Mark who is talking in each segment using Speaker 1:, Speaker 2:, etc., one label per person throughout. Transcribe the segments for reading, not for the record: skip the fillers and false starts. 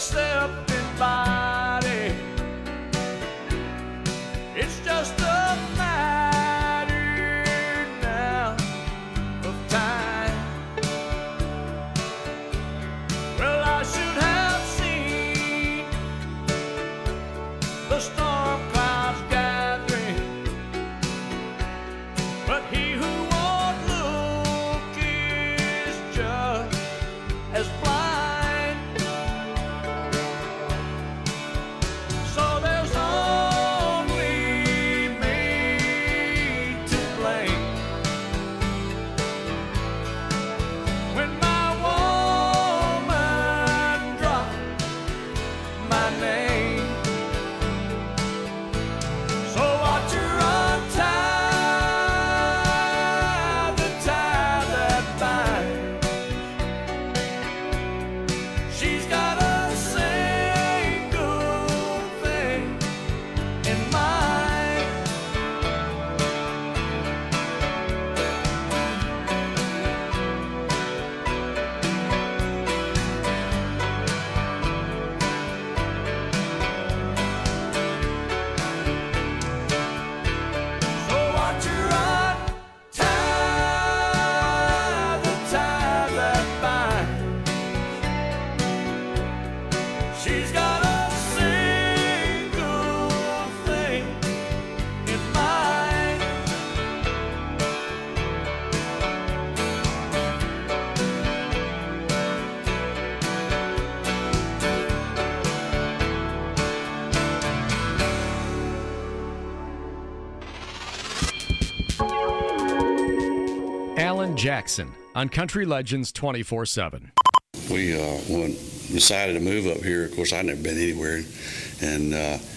Speaker 1: accepting body. It's just a matter now of time. Well, I should have seen the storm clouds gathering, but he who won't look is just as blind. So there's only me to blame when my woman dropped my name. So watch her untie the tie that binds. She's got a single thing in mind. So watch her untie the tie that binds. She's got a single thing in mind.
Speaker 2: Alan Jackson on Country Legends 24/7.
Speaker 3: We decided to move up here. Of course, I'd never been anywhere, and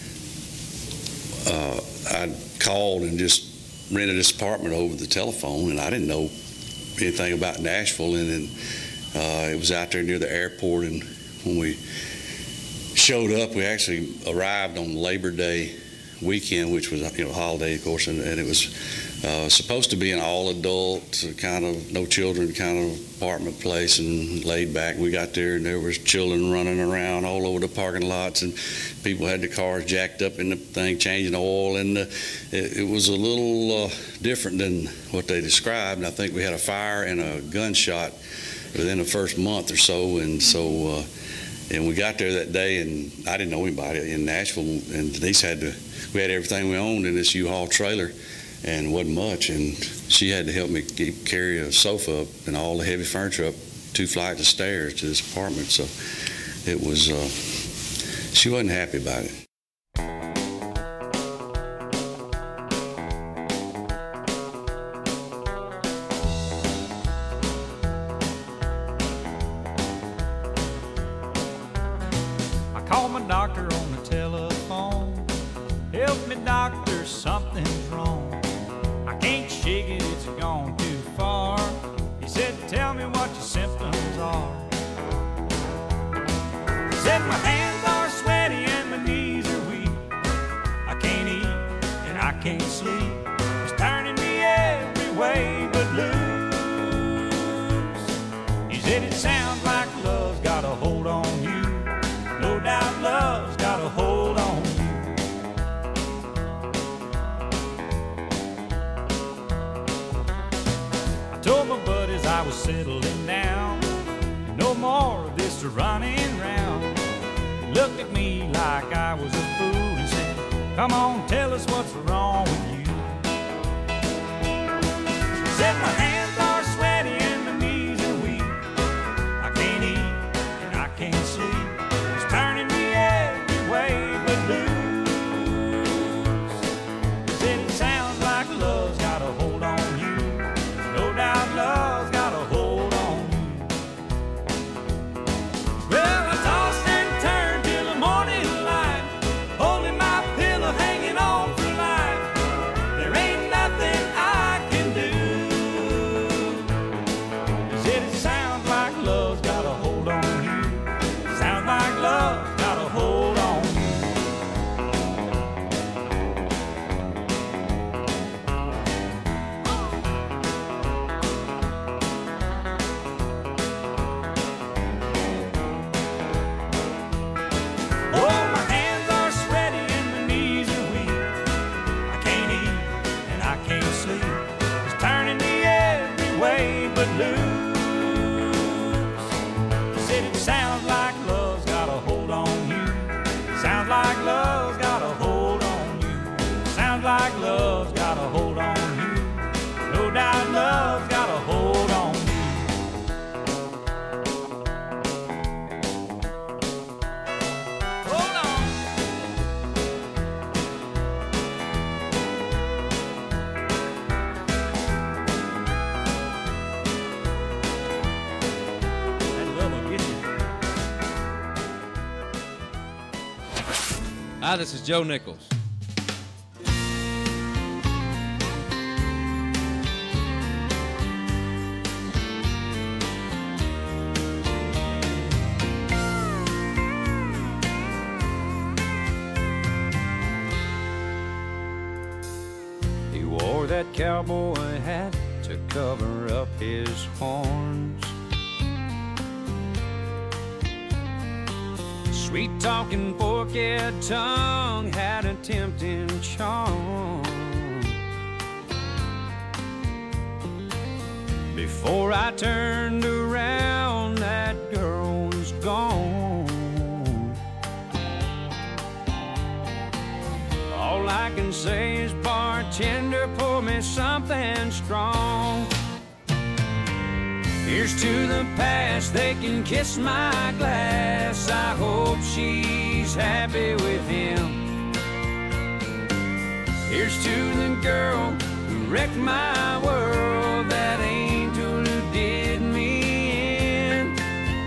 Speaker 3: I called and just rented this apartment over the telephone, and I didn't know anything about Nashville. And then it was out there near the airport, and when we showed up, we actually arrived on Labor Day weekend, which was a holiday, of course, and it was supposed to be an all-adult kind of no children kind of apartment place and laid back. We got there and there was children running around all over the parking lots, and people had their cars jacked up in the thing, changing oil, and it was a little different than what they described. And I think we had a fire and a gunshot within the first month or so, and and we got there that day, and I didn't know anybody in Nashville, and Denise we had everything we owned in this U-Haul trailer, and wasn't much, and she had to help me carry a sofa up and all the heavy furniture up 2 flights of stairs to this apartment. So it was, she wasn't happy about it.
Speaker 1: I called my doctor on the telephone. Help me, doctor, something's wrong. I can't shake it, it's gone too far. He said, tell me what your symptoms are. He said, my hands are sweaty and my knees are weak. I can't eat and I can't sleep. It's turning me every way but loose. He said, it sounds like love's got a hold on you. No doubt love's got a hold on you. I told my buddies I was settling down. No more of this running round. They looked at me like I was a fool and said, come on, tell us what's wrong with you. Said my hands are sweaty and my knees are weak. I can't eat and I can't sleep. It's turning me every way but loose. Said it sounds like love's got a hold on you. No doubt love's got a hold on you. Well, I tossed and turned till the morning light, holding my pillow, hanging on for life. There ain't nothing I can do. Sounds like love's got a hold on you. Sounds like love's got a hold on you. Sounds like love's got a hold on you. No doubt love's got a hold on you. Hold on. That love will get you.
Speaker 4: Hi, this is Joe Nichols.
Speaker 1: He wore that cowboy hat to cover up his horns. Sweet-talking, forked tongue had a tempting charm. Before I turned around, that girl was gone. All I can say is, bartender, pour me something strong. Here's to the past, they can kiss my glass. I hope she's happy with him. Here's to the girl who wrecked my world, that angel who did me in.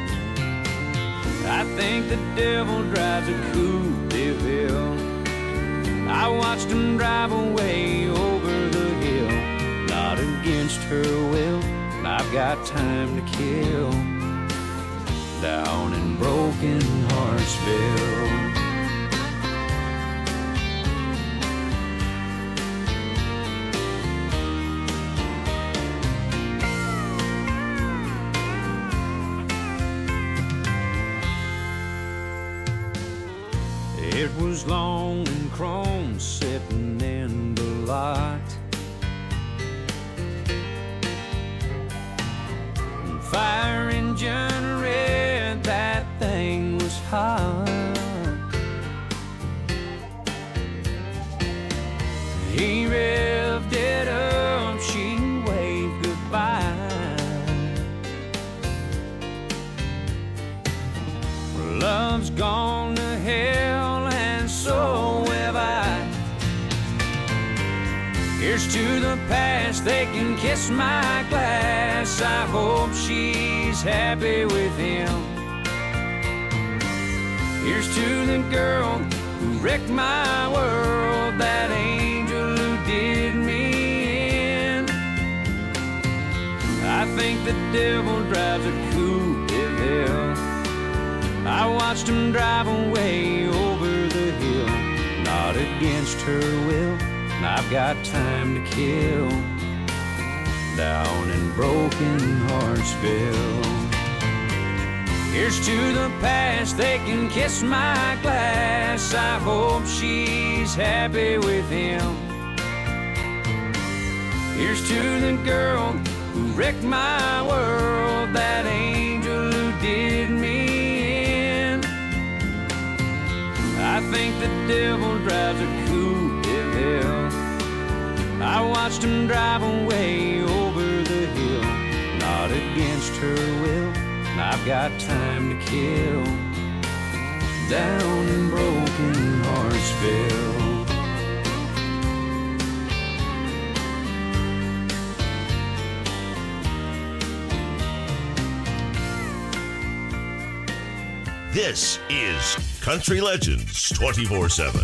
Speaker 1: I think the devil drives a Coupe de Ville. I watched him drive away over the hill, not against her will. I've got time to kill down in Broken Heartsville. It was long and chrome sitting in the lot. Fire engine red, that thing was hot. He revved it up, she waved goodbye. Love's gone to hell and so have I. Here's to the past, they can kiss my glass. I hope she's happy with him. Here's to the girl who wrecked my world, that angel who did me in. I think the devil drives a Coupe de Ville. I watched him drive away over the hill, not against her will. I've got time to kill down in Broken Heartsville. Here's to the past, they can kiss my glass. I hope she's happy with him. Here's to the girl who wrecked my world, that angel who did me in. I think the devil drives a Coupe de Ville. I watched him drive away over the hill, not against her will. I've got time to kill down in Broken Heartsville.
Speaker 5: This is Country Legends 24/7.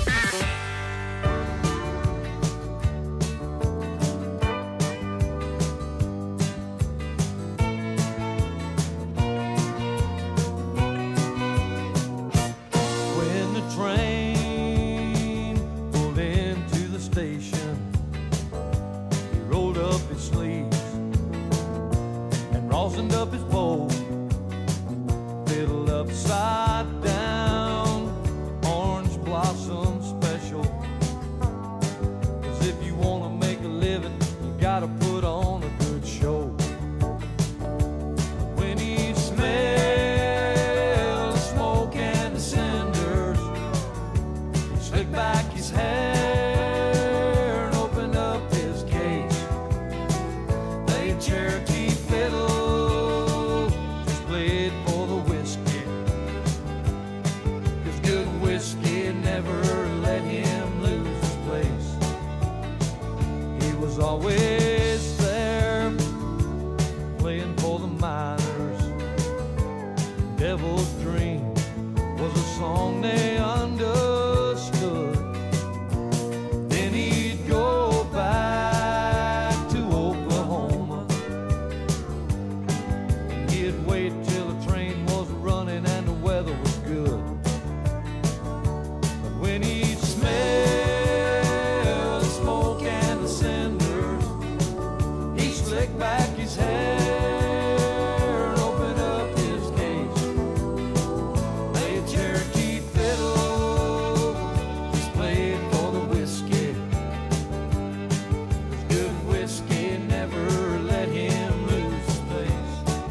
Speaker 1: Upside down, orange blossom special.
Speaker 4: Devil's Dream was a song they understood. Then he'd go back to Oklahoma, and he'd wait till the train was running and the weather was good. But when he'd smell the smoke and the cinders, he'd slick back his hair and open up his case. Play a Cherokee fiddle, just play it for the whiskey. 'Cause good whiskey never let him lose his place.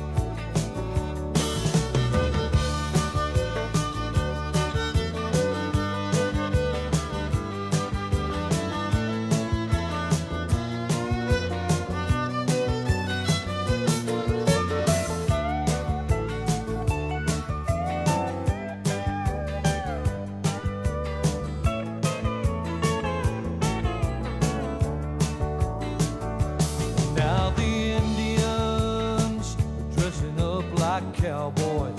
Speaker 4: Now the Indians are dressing up like cowboys,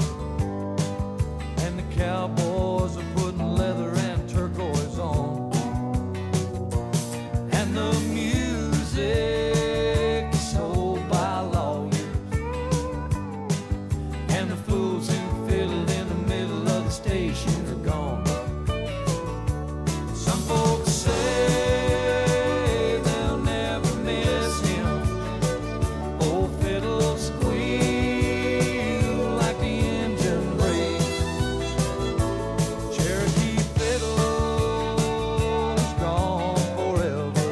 Speaker 4: and the cowboys are putting leather and turquoise on, and the music is sold by lawyers, and the fools who fiddled in the middle of the station are gone. Some folks say they'll never miss him. Old fiddle squeal like the engine brakes. Cherokee fiddle is gone forever,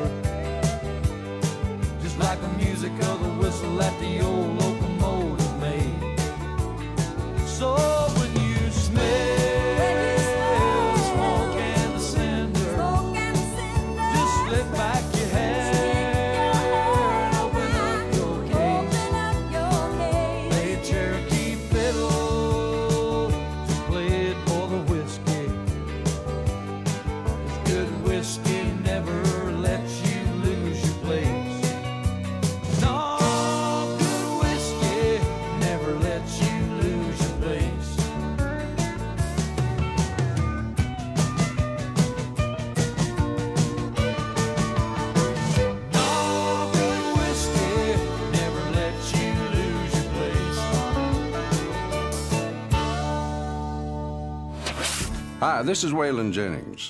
Speaker 4: just like the music of the whistle that the old locomotive made. So when you smell the smoke and the cinder, just slip back your hair and open up your case. Play a Cherokee fiddle, just play it for the whiskey. 'Cause good whiskey never lets you lose your place. No, good whiskey never lets you lose your place. No, good whiskey never lets you lose your place.
Speaker 6: Hi, this is Waylon Jennings.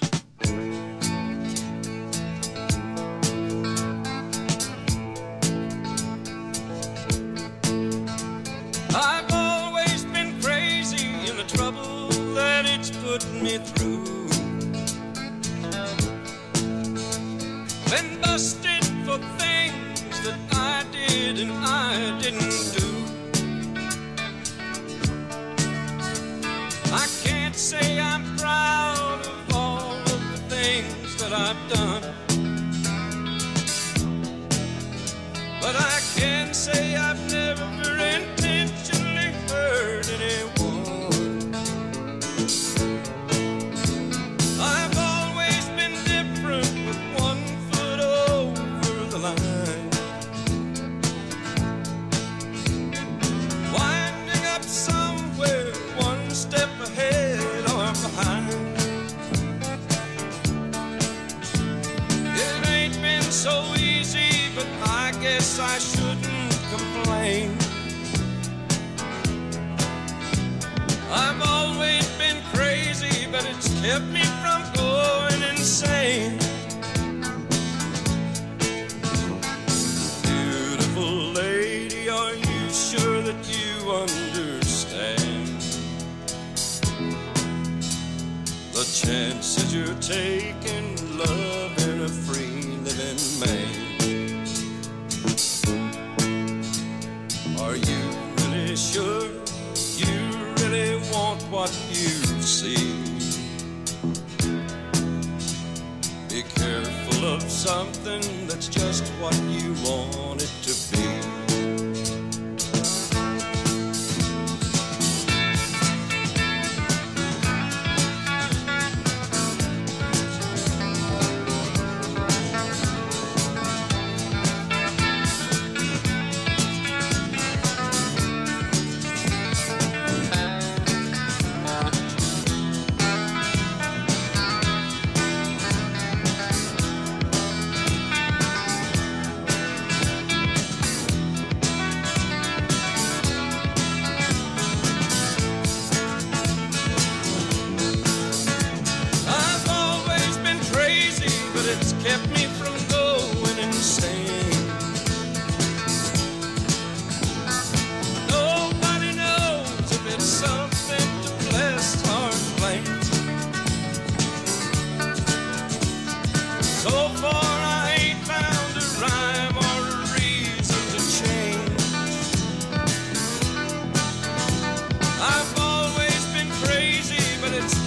Speaker 1: I've always been crazy in the trouble that it's put me through. Been busted for things that I did and I didn't do. I can't say I'm proud of all of the things that I've done, but I can say I've never intentionally hurt anyone. I've always been different with one foot over the line, winding up somewhere one step ahead or behind. It ain't been so easy, but I guess I shouldn't complain. I've always been crazy, but it's kept me from going insane. Beautiful lady, are you sure that you understand the chances you're taking, loving a free living man? Are you really sure you really want what you see? Be careful of something that's just what you want it to be.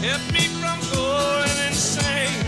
Speaker 1: kept me from going insane.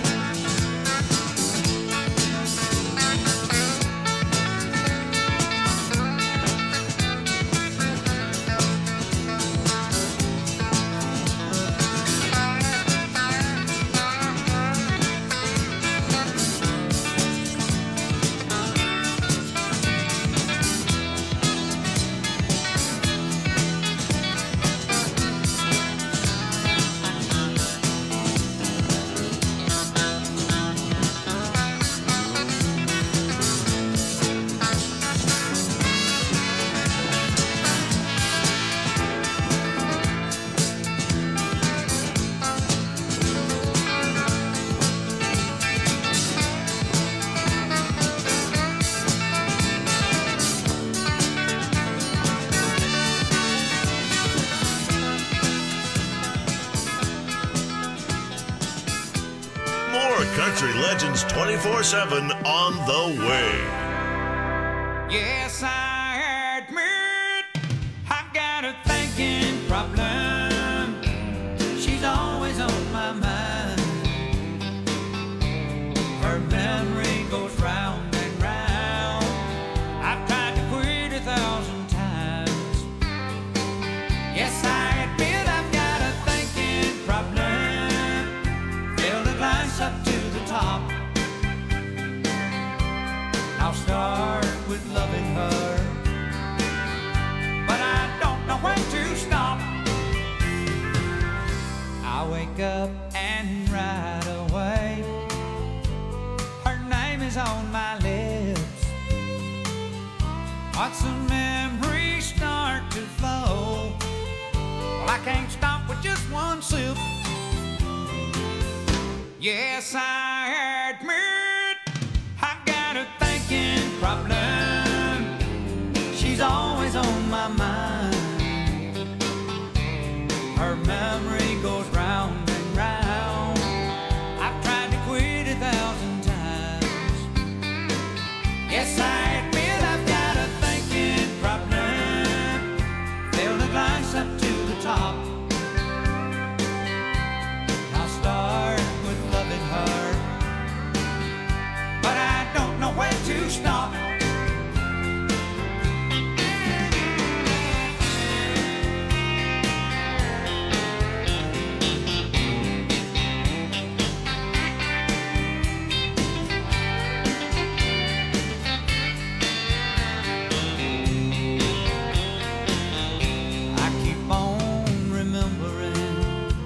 Speaker 5: Country Legends 24/7 on the way.
Speaker 1: Yes, I admit I've got a thinking problem. She's always on my mind. Her memory goes round and round. I've tried to quit 1,000 times. Yes, I admit I've got a thinking problem. Fill the glass up to the top. I'll start with loving her, but I don't know when to stop. I wake up and right away her name is on my lips. Watch the memories start to flow. Well, I can't stop with just one sip. Yes, I admit I've got a thinking problem. She's always on my mind. Her memory goes round and round. I've tried to quit 1,000 times. Yes, I admit I've got a thinking problem. Fill the glass up to the top. I'll start with loving her, but I don't know when to stop. I keep on remembering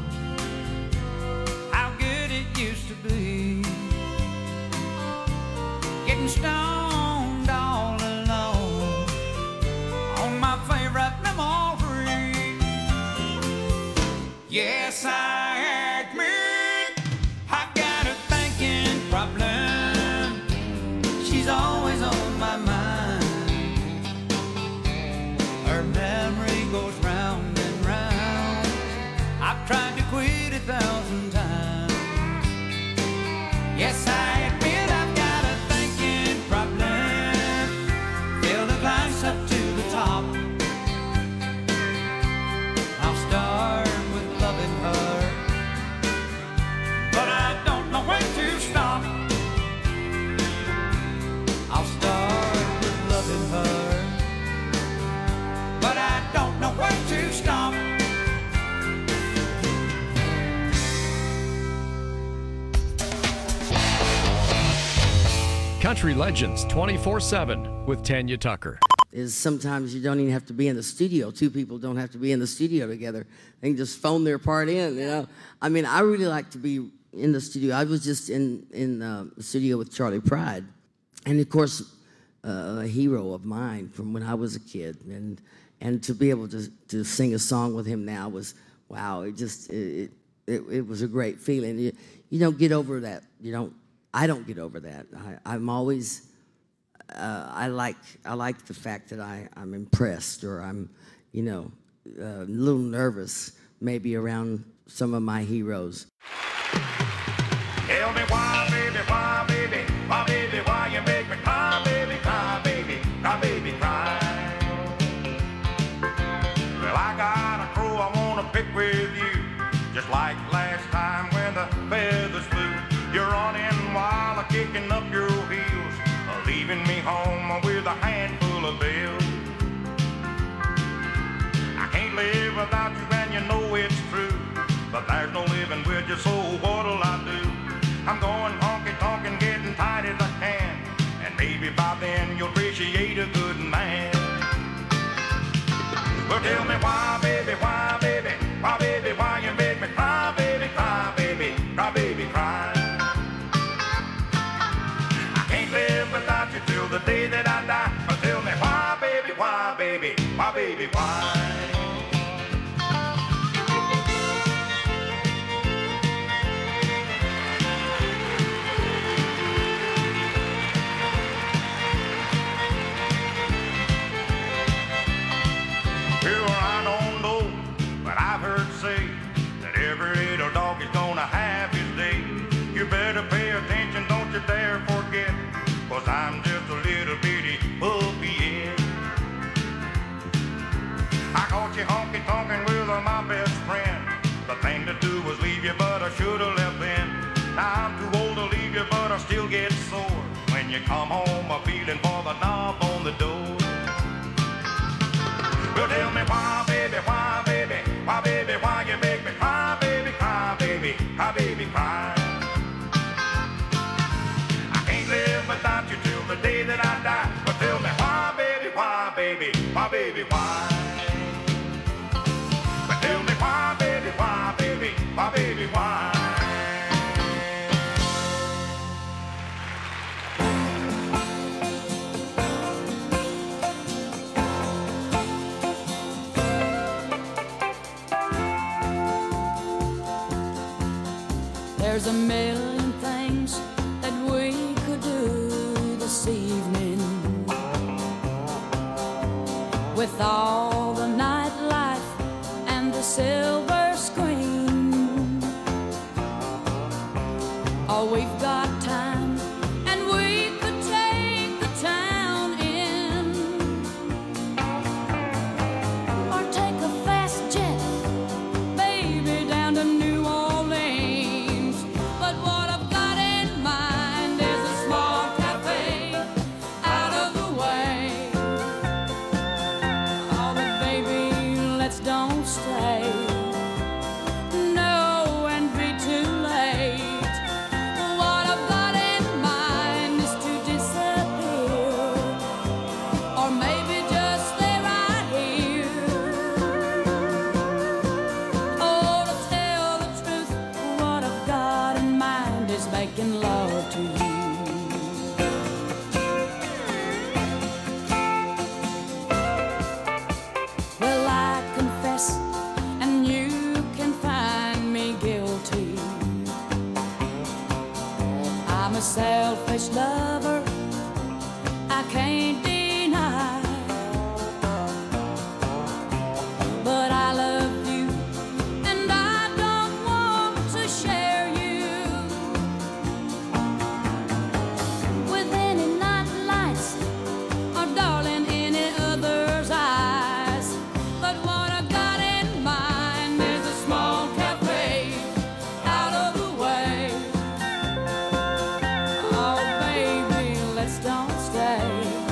Speaker 1: how good it used to be, getting stoned all alone on my favorite memory. Yes, I admit I've got a thinking problem. She's always on my mind. Her memory goes round and round. I've tried to quit 1,000 times. Yes, I admit I've got a thinking problem. Fill the glass up to the top. I'll start with loving her, but I don't know when to stop. I'll start with loving her, but I don't know when to stop.
Speaker 2: Country Legends 24/7 with Tanya Tucker.
Speaker 7: Is sometimes you don't even have to be in the studio. Two people don't have to be in the studio together. They can just phone their part in, you know. I mean, I really like to be in the studio. I was just in the studio with Charlie Pride. And, of course, a hero of mine from when I was a kid. And to be able to sing a song with him now was, wow, it was a great feeling. You don't get over that. I don't get over that. I'm always... I like the fact that I'm impressed, or I'm, a little nervous maybe around some of my heroes.
Speaker 8: Tell me why, baby, why you make me cry, baby, cry, baby, cry, baby, cry. Well, I got a crew I wanna pick with you. just like last time when the feathers flew. You're running while I'm kicking up your heels, leaving me home with a handful of bills. I can't live without you and you know it's true, but there's no living with you, so what'll I do? I'm going honky-tonk and getting tight as I can, and maybe by then you'll appreciate a good man. Well, tell me why, baby, why, baby, why, baby, why you make me cry, baby, cry, baby, cry, baby, cry. I can't live without you till the day that I die. But tell me why, baby, why, baby, why, baby, why. You better pay attention, don't you dare forget, 'cause I'm just a little bitty puppy, yeah. I caught you honky-tonkin' with my best friend. The thing to do was leave you, but I should've left then. Now I'm too old to leave you, but I still get sore when you come home a feeling for the knob on the door. Well, tell me why, baby, why, baby, why, baby, why you make me cry, baby, cry, baby, cry, baby, cry. Without you till the day that I die. But tell me why, baby, why, baby, why, baby, why? But tell me why, baby, why, baby, why, baby, why?
Speaker 9: There's a million things that we could do this evening, with all the nightlife and the silver screen. Oh, we've got time and we could take the town in, or take a fast jet, baby, down to New Orleans. But what I've got in mind is a small cafe out of the way. Oh, but baby, let's don't stay. No, and be too late. What I've got in mind is to disappear, or maybe just stay right here. Oh, to tell the truth, what I've got in mind is making love to you. Well, I confess, and you can find me guilty. I'm a selfish lover, I can't deny. But I love you, and I don't want to share you with any night lights, or darling, any other's eyes. But what I got in mind is a small cafe out of the way. Oh, baby, let's don't stay.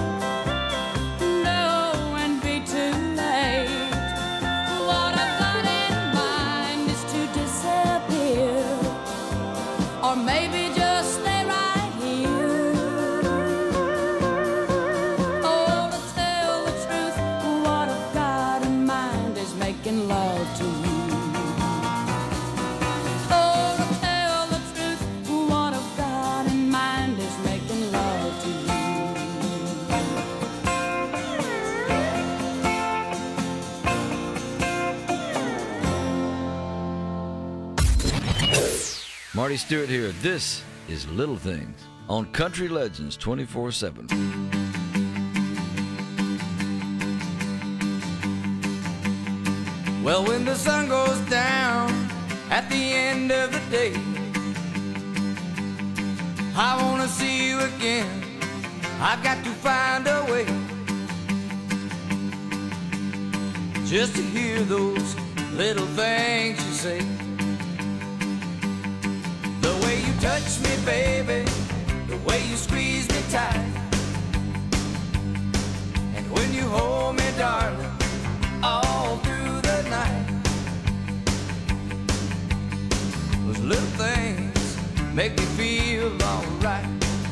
Speaker 9: No, and be too late. What I've got in mind is to disappear, or maybe just stay right here. Oh, to tell the truth, what I've got in mind is making love to you. Oh, to tell the truth, what I've got in mind is making love to you.
Speaker 10: Marty Stewart here. This is Little Things on Country Legends 24/7.
Speaker 4: Well, when the sun goes down at the end of the day, I wanna see you again. I've got to find a way just to hear those little things you say. touch me, baby, the way you squeeze me tight. And when you hold me, darling, all through the night. Those little things make me feel alright.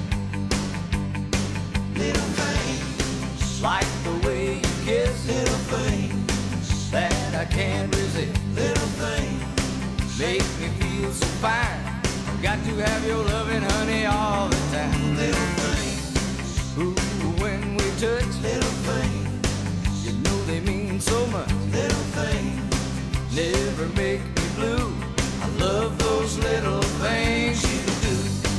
Speaker 4: Little things like the way you kiss. Little things that I can't resist. Little things make me feel so fine. Got to have your loving, honey, all the time. Little things, ooh, when we touch. Little things, you know they mean so much. Little things, never make me blue. I love those little things you do.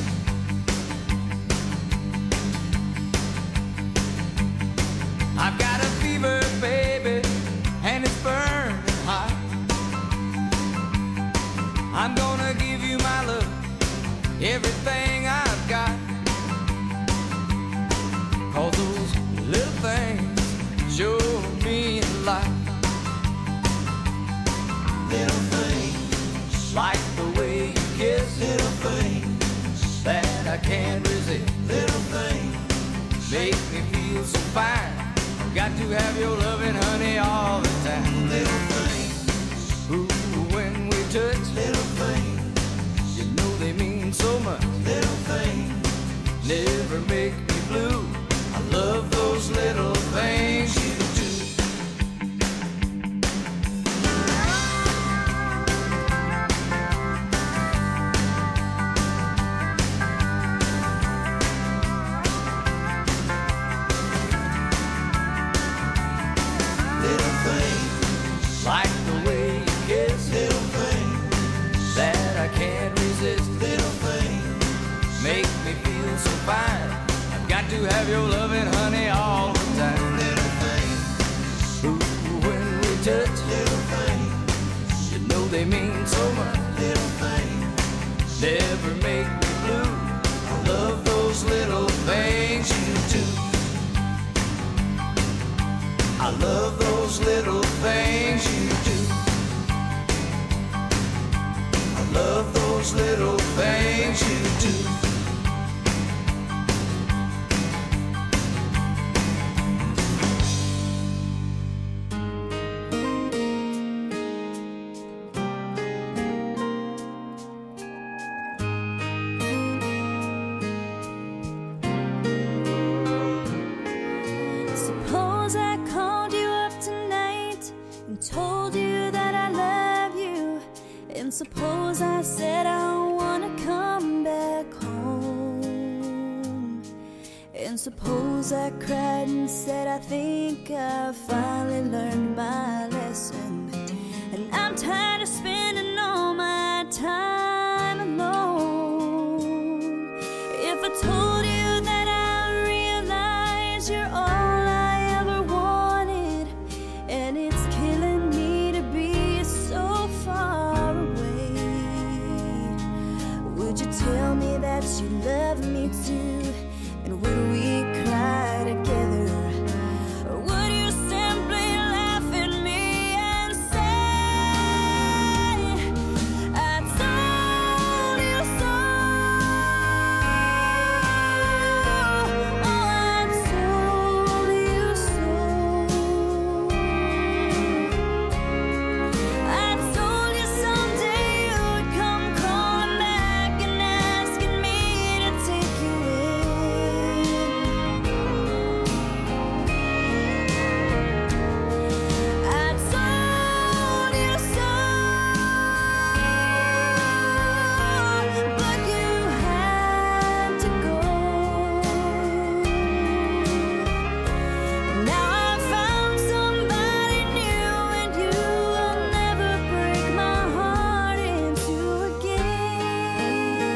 Speaker 4: I've got a fever, baby, and it's burning hot. I'm gonna give you my love, everything I've got. 'Cause those little things sure mean a lot. Little things like the way you kiss. Little things that I can't resist. Little things make me feel so fine. Got to have your loving, honey, all the time. Little things, ooh, when we touch. Little things, you know they mean so much. Little things, never make me blue. I love those little things you do. Like the way you kiss. Little things that I can't resist. Little things make me feel so fine. I've got to have your loving, honey, all the time. Little things, ooh, when we touch. Little things, you know they mean so much. Little things, never make me blue. I love those little things you do. I love those little things you do. I love those little things you do.
Speaker 9: Suppose I called you up tonight and told you that I love you. And suppose I said I wanna come back home. And suppose I cried and said I think I finally learned my lesson. And I'm tired of spending all my time alone. If I told you that I realize you're all I ever wanted, and it's killing me to be so far away, would you tell me that you love me too? And would we cry together? Or would you simply laugh at me and say, I told you so? Oh, I told you so. I told you someday you would come crawling back and asking me to take you in. I told you so, but you had to go. Now I found somebody new, and you will never break my heart in two again.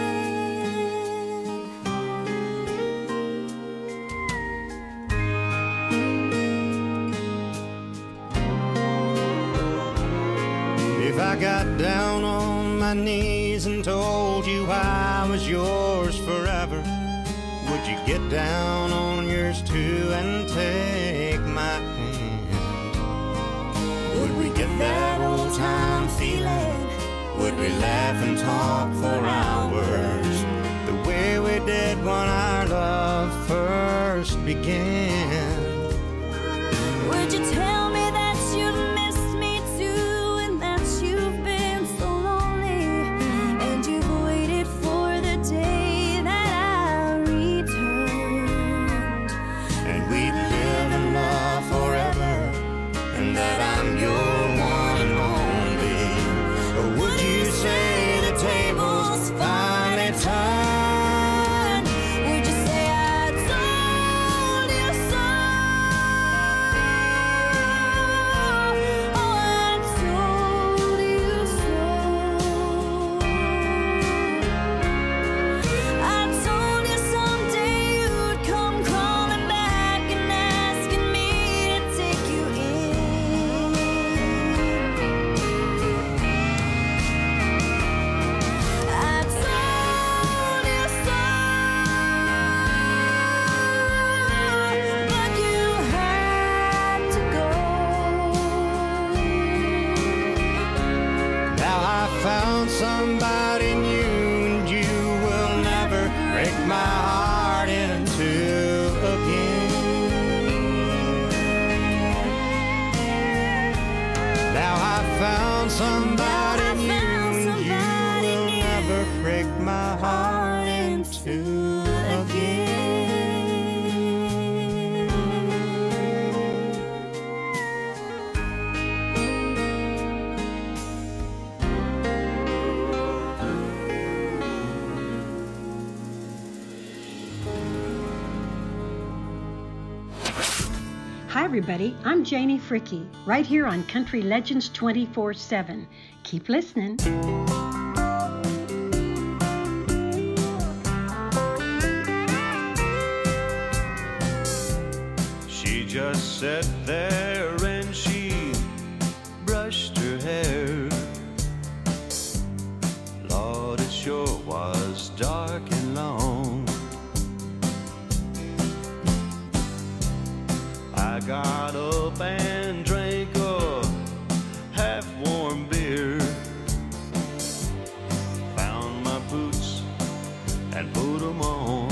Speaker 1: If I got down on my knees and told you I was yours forever, would you get down on yours too and take my hand? Would we get that old time feeling? Would we laugh and talk for hours? did when our love first began.
Speaker 9: Would you tell me that you've missed me too, and that you've been so lonely, and you've waited for the day that I returned,
Speaker 1: And we'd live in love forever, and that I'm your one and only? Or would you say the tables finally turned?
Speaker 9: would you say I told you so? Oh, I told you so. I told you someday you'd come crawling back and asking me to take you in. I told you so, but you had to go.
Speaker 1: Now I found somebody new, and you will never break my heart in two again. Now I found somebody new, and you will never break my heart in two again.
Speaker 11: Hi, everybody. I'm Janie Fricky, right here on Country Legends 24/7. Keep listening.
Speaker 1: She just sat there and she brushed her hair. Lord, it sure was dark and long. I got up and drank a half-warm beer. Found my boots and put them on.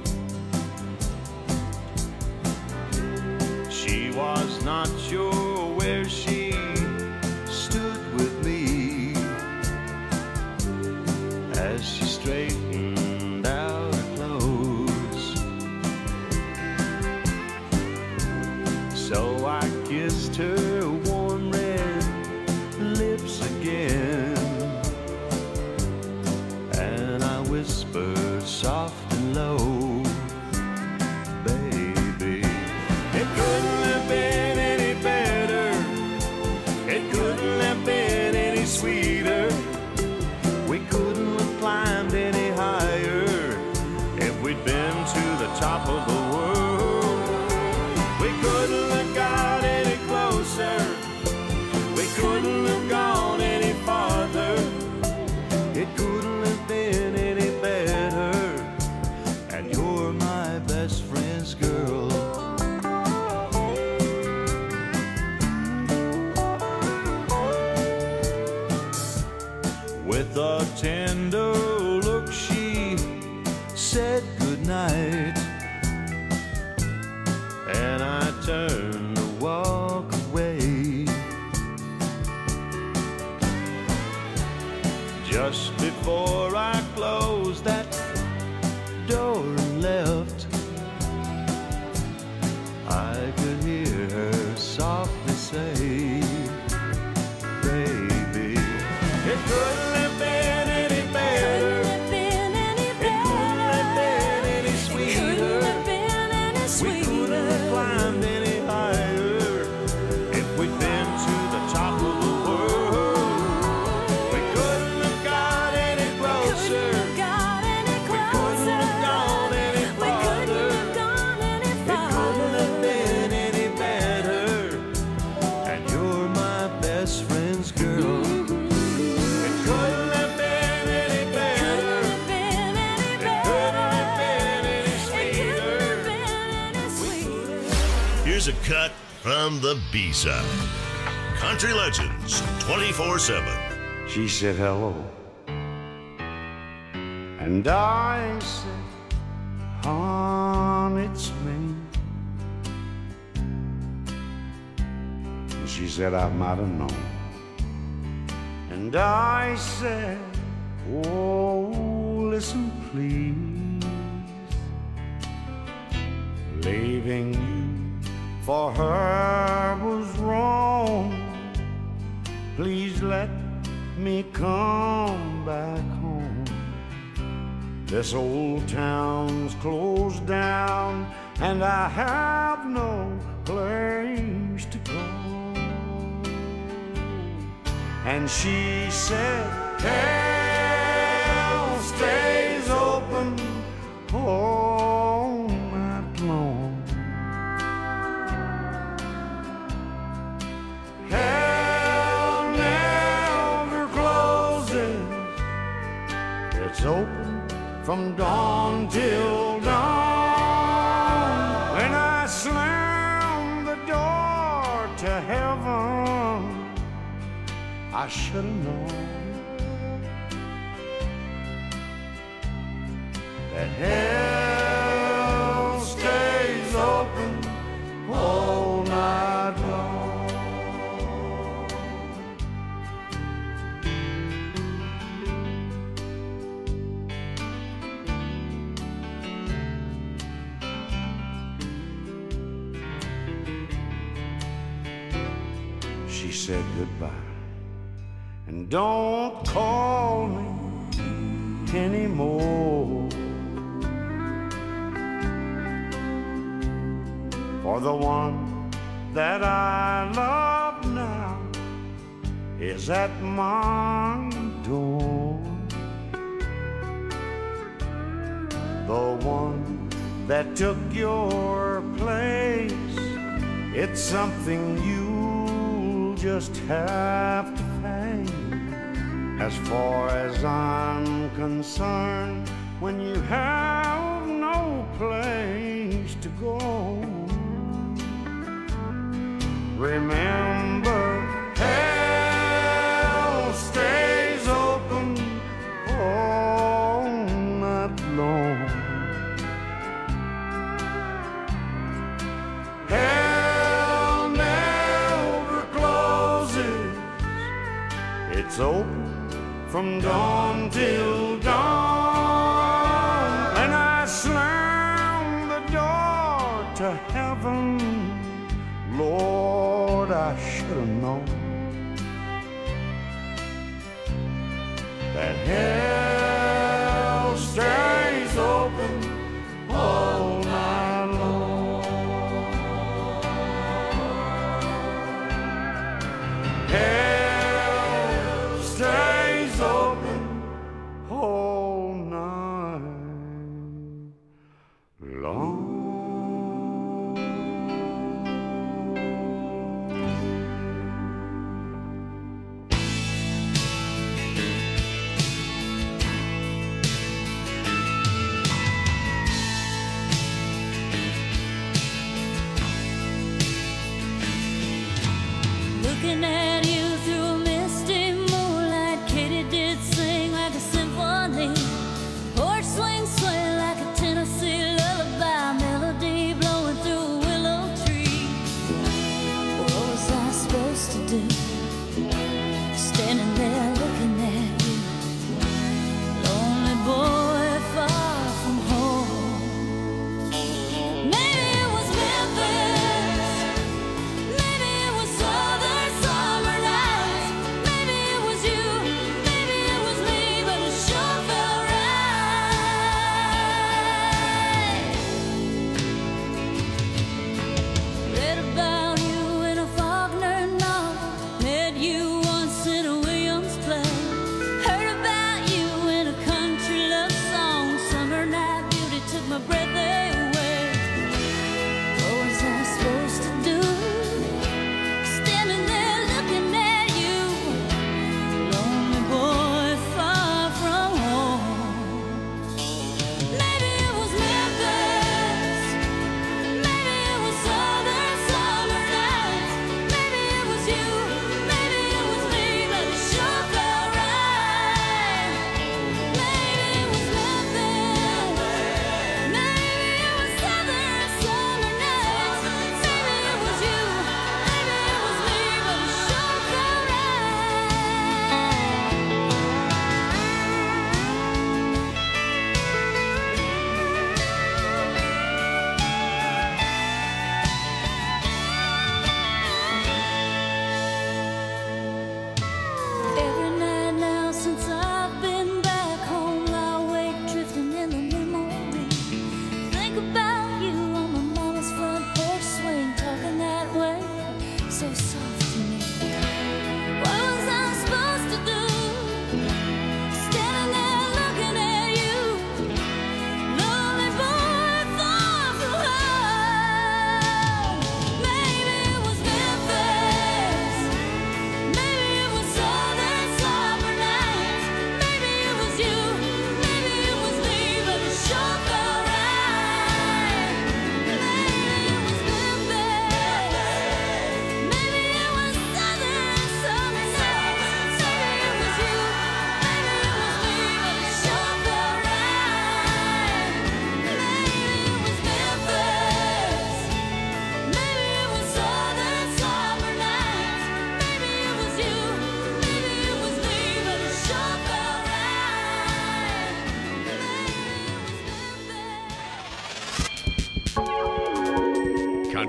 Speaker 1: She was not sure where she stood with me as she straightened out her clothes. So I kissed her warm red lips again, and I whispered soft and low, baby, it couldn't have been any better. It couldn't have been any sweeter. We couldn't have climbed any higher if we'd been to the top of the world. We couldn't have got any closer. We couldn't have gone any farther. It couldn't have been any better. And you're my best friend's girl. With a tender look, she said goodnight, and I turned to walk away. Just before I closed that door and left, I could hear her softly say, baby, it couldn't have been any better. It couldn't have been any sweeter. We couldn't have climbed any higher if we'd been to the top of the world. We couldn't have got any closer. We couldn't have gone any farther. It couldn't have been any better. And you're my best friend's girl. It couldn't have been any better. It couldn't have been any sweeter.
Speaker 5: Here's a cut from the B-side. Country Legends 24/7.
Speaker 6: She said hello, and I said
Speaker 12: hon, it's me. And she said, I might have known. And I said, oh, listen, please. Leaving you for her was wrong. Please let me come back home. This old town's closed down, and I have no place to go. And she said, hell stays open all night long. Hell never closes. It's open from dawn till dawn. When I slam the door to heaven, I should have known that hell stays open all night long. She said goodbye. And don't call me anymore, for the one that I love now is at my door. The one that took your place, it's something you'll just have to pay. As far as I'm concerned, when you have no place to go, remember, hell stays open all night long. Hell never closes. It's open from dawn till dawn. And I slam the door to heaven. Lord, I should have known that hell stays open all night long. Hell stays open all night long.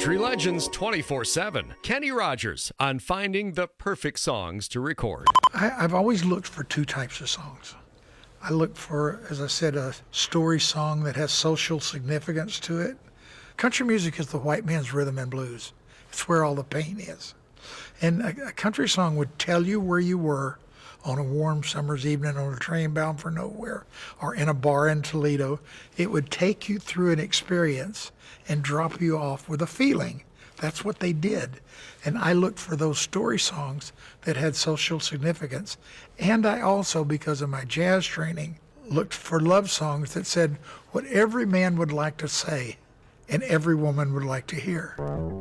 Speaker 2: Country Legends 24/7. Kenny Rogers on finding the perfect songs to record.
Speaker 13: I've always looked for two types of songs. I look for, as I said, a story song that has social significance to it. Country music is the white man's rhythm and blues. It's where all the pain is. And a country song would tell you where you were on a warm summer's evening on a train bound for nowhere or in a bar in Toledo. It would take you through an experience and drop you off with a feeling. That's what they did. And I looked for those story songs that had social significance. And I also, because of my jazz training, looked for love songs that said what every man would like to say and every woman would like to hear.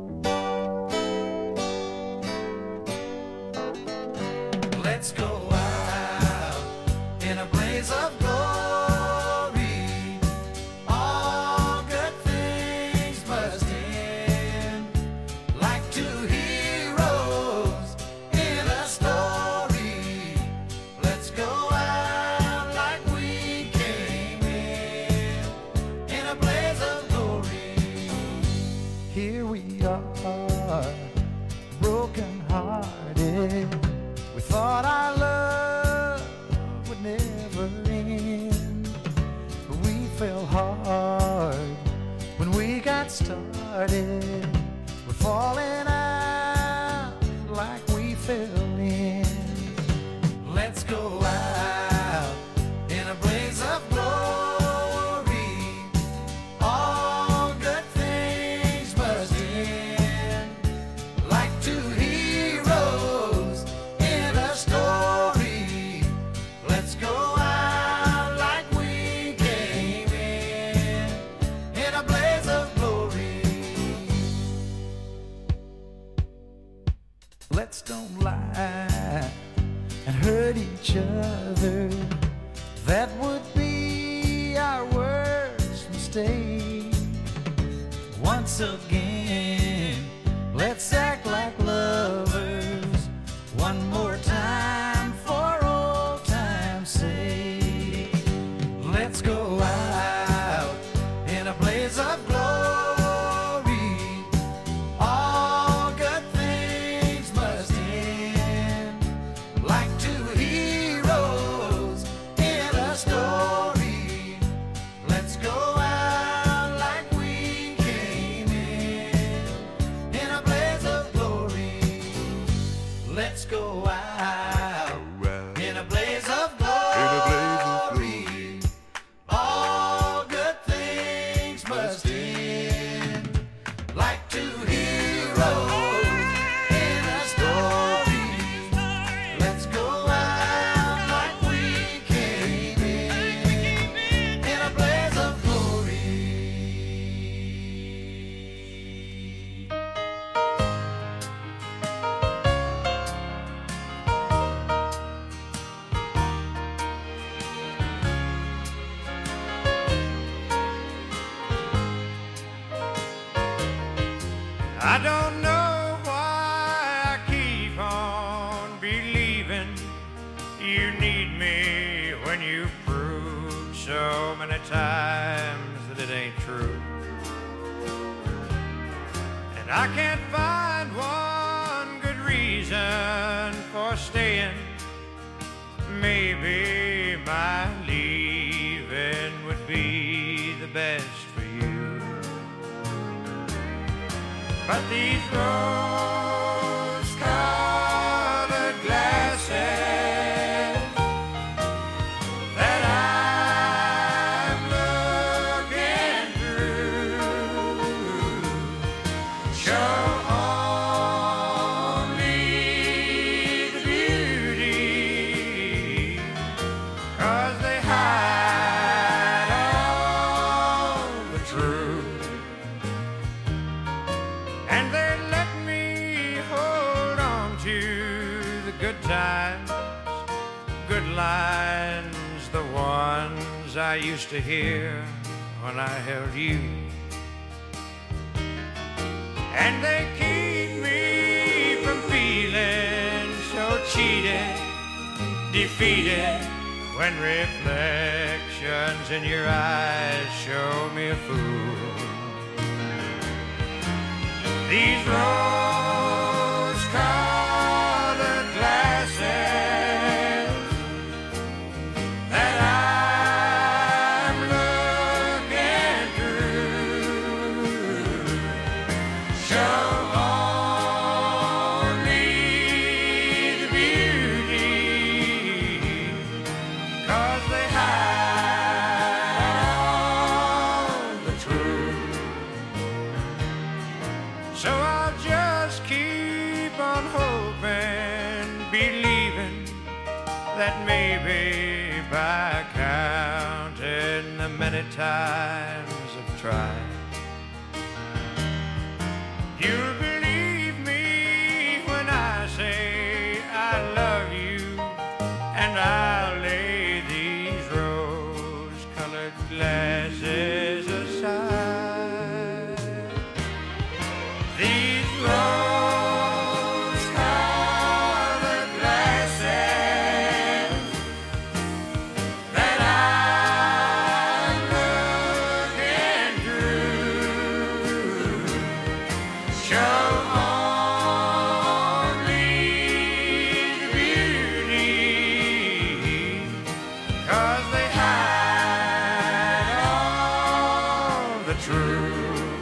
Speaker 4: Let's go out in a blaze of glory. All good things must end, like two heroes in a story. Let's go out like we came in a blaze of glory. Here we are, broken-hearted. We thought our love would never end, but we fell hard when we got started. We're falling out like we fell in. Let's go out in a blaze of glory. All good things must end, like two heroes in a story. Let's go out like we came in a blaze of glory. Let's don't lie and hurt each other. That would be our worst mistake. Once again, let's act like lovers. One more time for old time's sake. Let's go out in a blaze of glory. All good things must end, like two heroes in a story. Let's go out like we came in a blaze of glory. Let's go out in a blaze of glory. All good things must end, like two heroes in a story. Let's go out like we came in a blaze of glory.
Speaker 1: I don't know why I keep on believing you need me when you've proved so many times that it ain't true. And I can't find one good reason for staying. Maybe my leaving would be the best for you. But these rose-colored glasses that I'm looking through show only the beauty, 'cause they hide all the truth. And they let me hold on to the good times, good lines, the ones I used to hear when I held you. And they keep me from feeling so cheated, defeated, when reflections in your eyes show me a fool.
Speaker 12: These rose-colored glasses that I'm looking through show only the beauty, 'cause they hide all the truth. So I'll just keep on hoping, believing that maybe by counting the many times I've tried, you'll believe me when I say I love you, and I'll lay these rose-colored glasses aside. These rose-colored glasses that I'm looking through show only the beauty, 'cause they hide all the truth.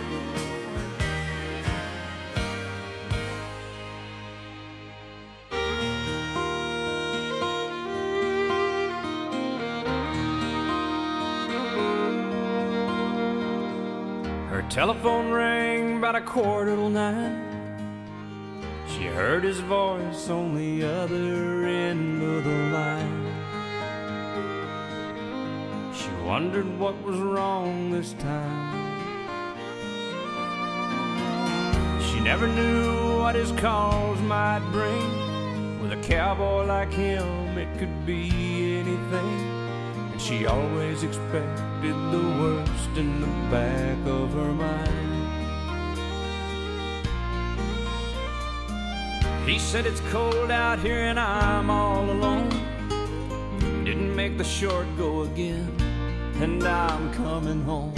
Speaker 1: Her telephone rang about 9:15. She heard his voice on the other end of the line. She wondered what was wrong this time. She never knew what his calls might bring. With a cowboy like him, it could be anything. And she always expected the worst in the back of her mind. He said it's cold out here and I'm all alone. Didn't make the short go again, and I'm coming home.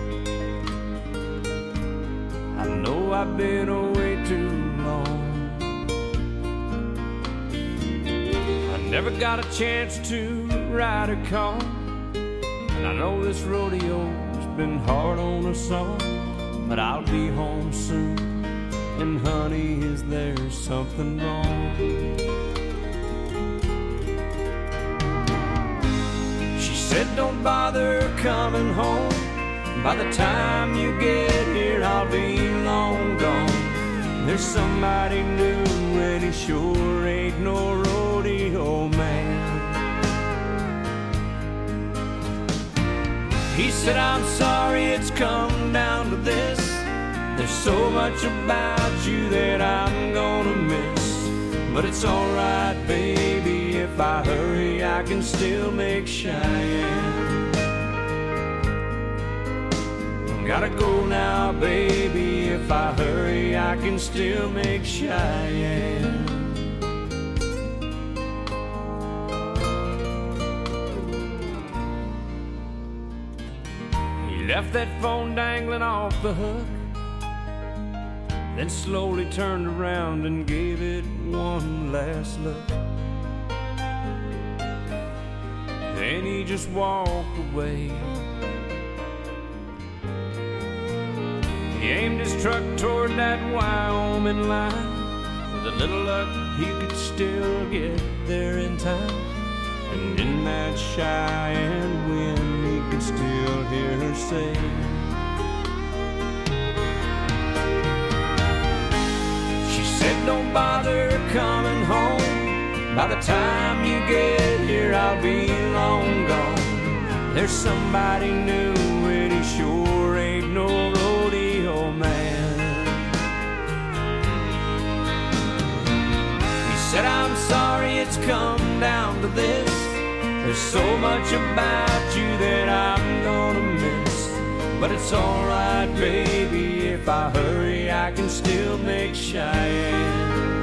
Speaker 1: I know I've been away too long. I never got a chance to ride a car, and I know this rodeo's been hard on us all. But I'll be home soon, and honey, is there something wrong? She said don't bother coming home. By the time you get here, I'll be long gone. There's somebody new, and he sure ain't no rodeo man. He said, I'm sorry it's come down to this. There's so much about you that I'm gonna miss. But it's alright, baby, if I hurry, I can still make Cheyenne. Gotta go now, baby, if I hurry, I can still make Cheyenne. He left that phone dangling off the hook, then slowly turned around and gave it one last look. Then he just walked away. He aimed his truck toward that Wyoming line. With a little luck, he could still get there in time. And in that Cheyenne wind, he could still hear her say, she said, don't bother coming home. By the time you get here, I'll be long gone. There's somebody new, and he sure ain't no rodeo man. He said, I'm sorry it's come down to this. There's so much about you that I'm gonna miss. But it's alright, baby, if I hurry, I can still make Cheyenne.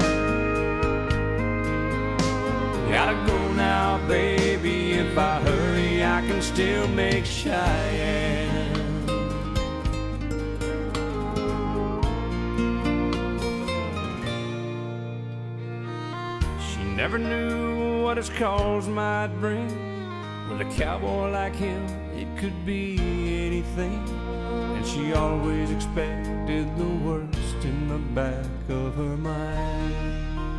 Speaker 1: Gotta go now, baby, if I hurry, I can still make Cheyenne.
Speaker 12: Never knew what his cause might bring. With a cowboy like him, it could be anything. And she always expected the worst in the back of her mind.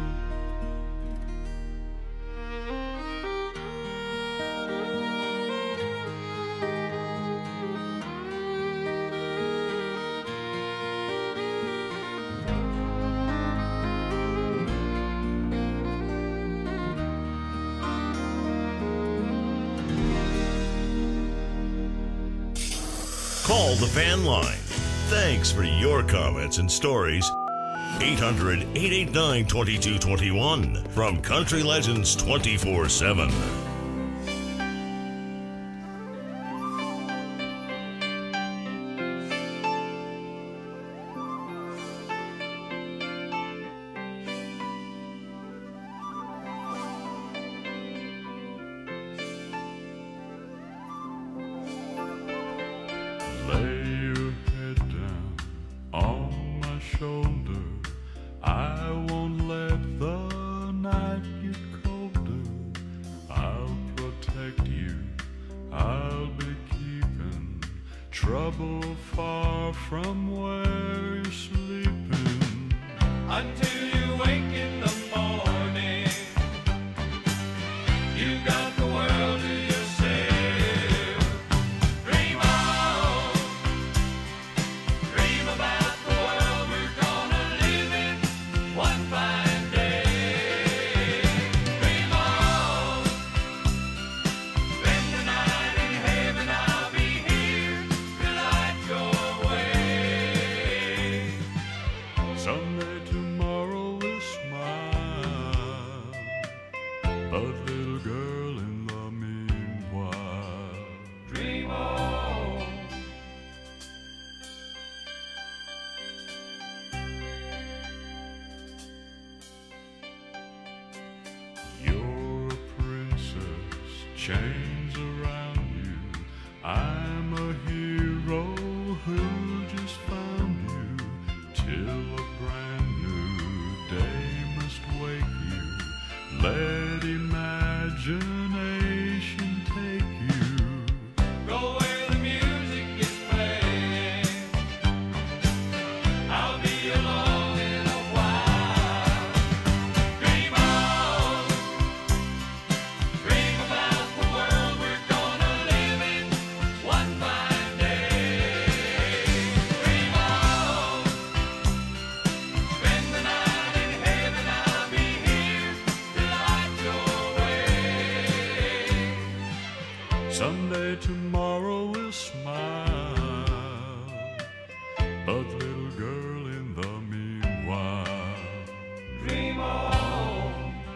Speaker 5: Call the fan line. Thanks for your comments and stories. 800-889-2221 from Country Legends 24/7.
Speaker 14: chains around you. I'm a hero who just found you, till a brand new day must wake you. Let imagination take you. Go where the music is playing. I'll be along in a while. Dream on. Dream about the world we're gonna live in one fine day. Dream on. Spend the night in heaven. I'll be here to light your way. Someday tomorrow will smile, but little girl in the meanwhile, dream on.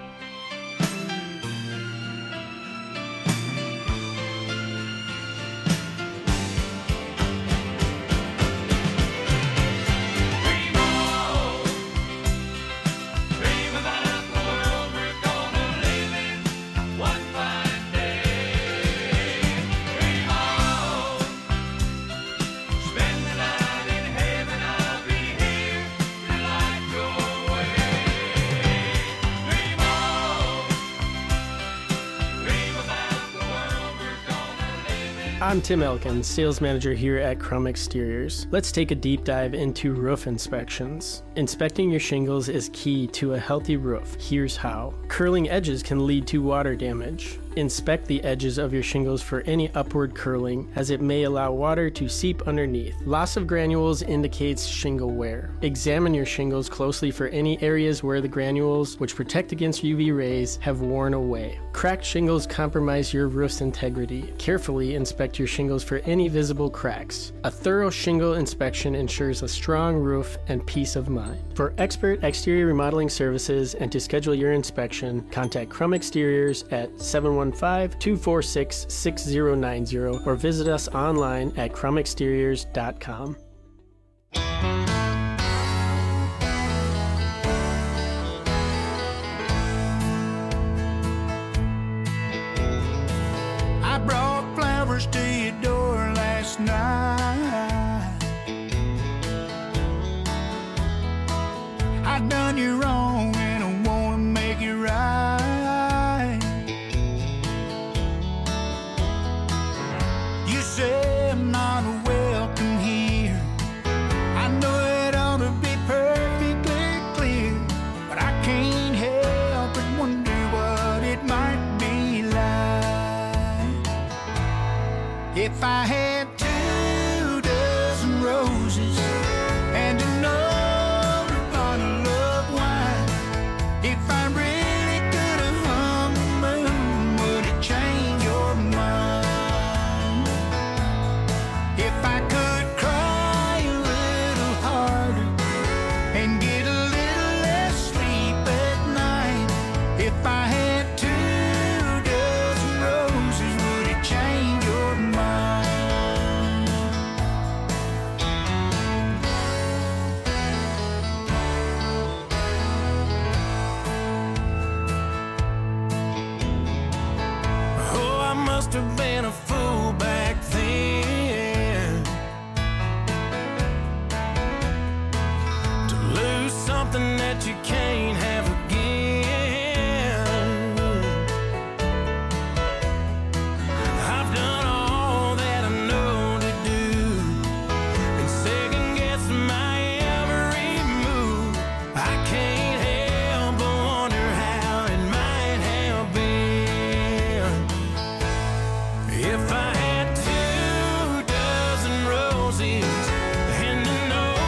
Speaker 14: Dream on. Dream about the world we're gonna live in one fine day. Dream on. Spend the night in heaven. I'll be here to light your way. Dream on. Dream about the world we're gonna live in.
Speaker 15: I'm Tim Elkins, sales manager here at Crum Exteriors. Let's take a deep dive into roof inspections. Inspecting your shingles is key to a healthy roof. Here's how. Curling edges can lead to water damage. Inspect the edges of your shingles for any upward curling, as it may allow water to seep underneath. Loss of granules indicates shingle wear. Examine your shingles closely for any areas where the granules, which protect against UV rays, have worn away. Cracked shingles compromise your roof's integrity. Carefully inspect your shingles for any visible cracks. A thorough shingle inspection ensures a strong roof and peace of mind. For expert exterior remodeling services and to schedule your inspection, contact Crum Exteriors at 715-246-6090 or visit us online at crumexteriors.com.
Speaker 16: I brought flowers to your door last night. I done you wrong and I wanna make it right. If I had 2 dozen roses and another bottle of wine, if I really could have hung the moon, would it change your mind? If I could cry a little harder and get a little less sleep at night, if I had 2 dozen roses, would it change your mind? Oh, I must have been a